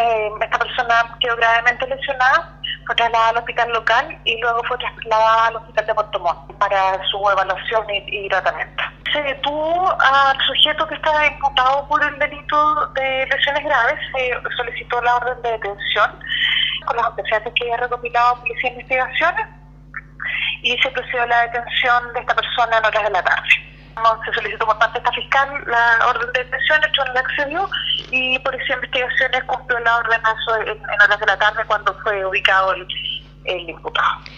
Esta persona quedó gravemente lesionada, fue trasladada al hospital local y luego fue trasladada al hospital de Puerto Montt para su evaluación y tratamiento. Se detuvo al sujeto que estaba imputado por el delito de lesiones graves, se solicitó la orden de detención con los antecedentes que había recopilado Policía de Investigaciones y se procedió a la detención de esta persona en horas de la tarde. Se solicitó por parte de esta fiscal la orden de detención, hecho no le accedió y Policía de Investigaciones cumplió la orden en horas de la tarde cuando fue ubicado el imputado.